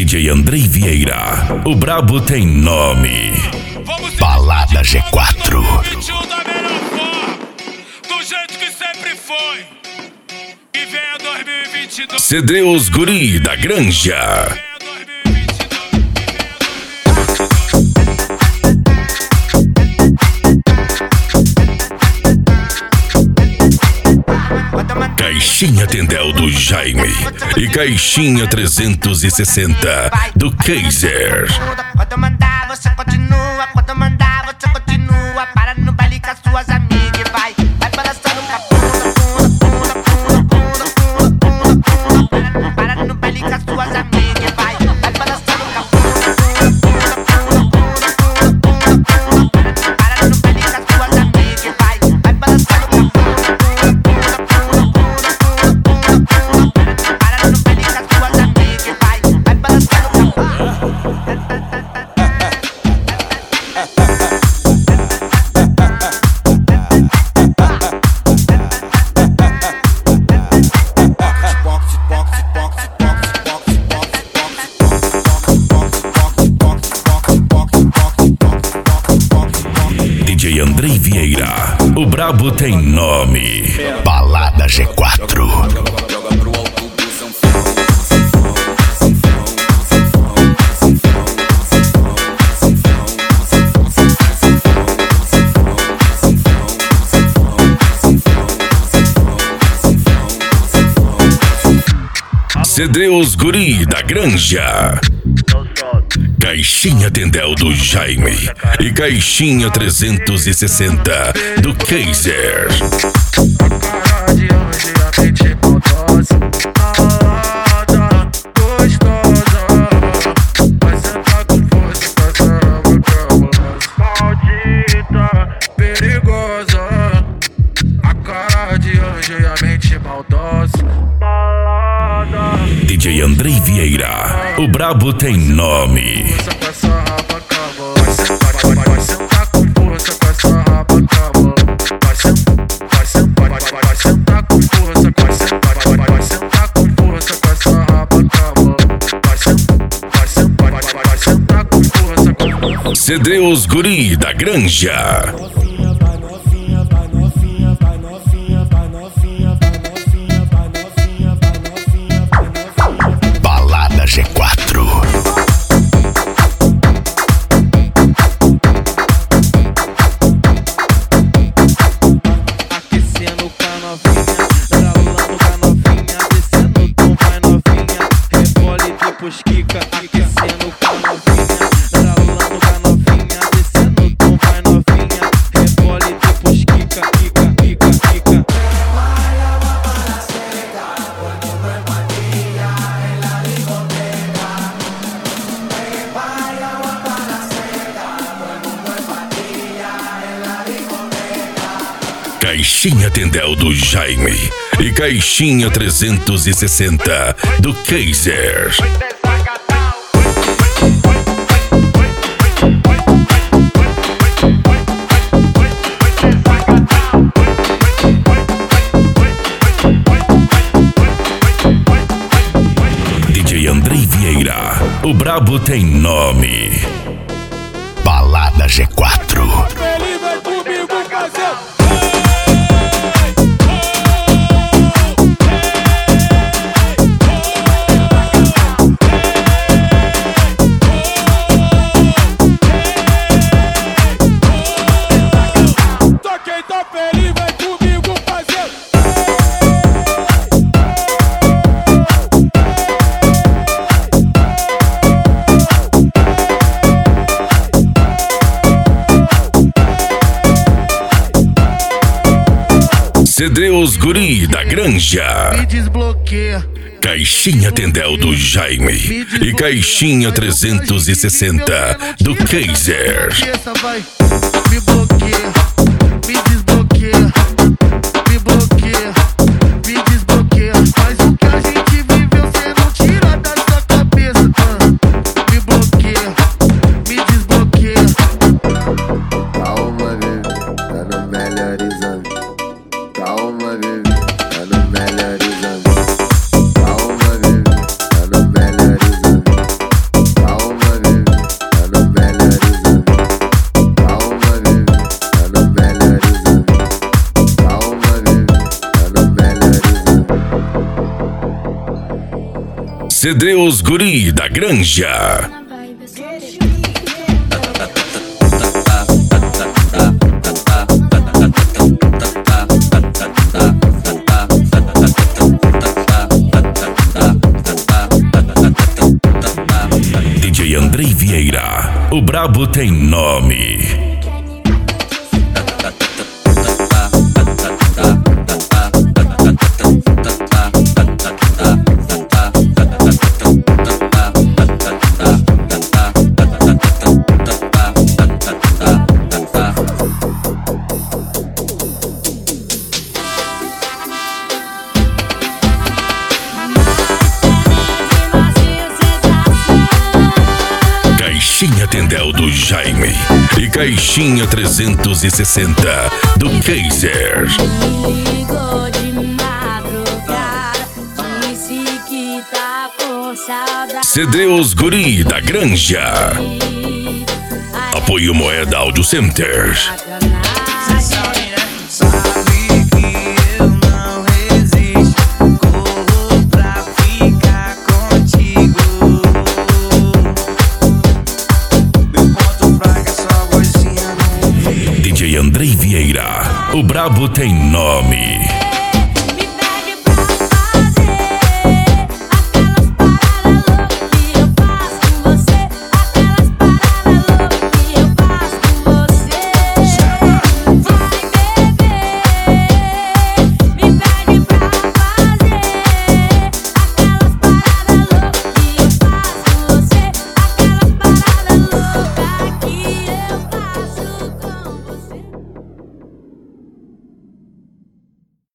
DJ Andrei Vieira, o brabo tem nome. Balada G4. 21 da melhor forma, do jeito que sempre foi. E venha 2022. CD Os Guri da Granja. Caixinha Tendel do Jaime e Caixinha 360 do Kaiser. Quando mandar você continua, quando mandar você continua. Para no baile com as suas amigas e vai balançando com a bunda. Para no baile com as suas amigas e vai balançando com a bunda. Para no baile com as suas amigas e vai balançando com a bunda. DJ Andrei Vieira, o brabo tem nome. Balada G4. CD Os Guri da Granja. Caixinha Tendel do Jaime e Caixinha 360 do Kaiser. Cara de anjo e a mente maldosa, malada, gostosa. Vai sentar com força com essa boca maldita, perigosa. A cara de anjo e a mente maldosa, malada. DJ Andrei Vieira, o brabo tem nome. Com essa raba acabou. Vai sentar com força com essa raba acabou. Vai sentar com força com essa. Vai sentar com força com essa raba acabou. Vai sentar com força com. CD Os Guri da Granja. Balada G4. Aquecendo com a novinha, ralando com a novinha, descendo o tom vai novinha, rebole depois quica. Aquecendo com a novinha, ralando com a novinha, descendo o tom vai novinha, rebole depois quica, quica, quica, quica. Caixinha Tendel do Jaime e Caixinha 360 do Kaiser. DJ Andrei Vieira, o brabo tem nome. Balada G4. Ele vai comigo fazer. CD Os Guri da Granja. Me desbloqueia. Caixinha Tendel do Jaime e Caixinha 360 do Kaiser. Essa vai, me bloqueia, me desbloqueia, me bloqueia, me desbloqueia. Mas o que a gente viveu cê não tira da sua cabeça. Me bloqueia, me desbloqueia. Calma, bebê, tá no melhor exame. Calma, bebê, tá no melhor exame. Calma, bebê, tá no melhor exame. Cedreus Guri da Granja. DJ Andrei Vieira, o brabo tem nome. Caixinha Tendel do Jaime e Caixinha 360 do Kaiser. Ligou de madrugada, disse que tá com saudade. Cedreus Guri da Granja. Apoio Moeda Audio Center. DJ Andrei Vieira, o brabo tem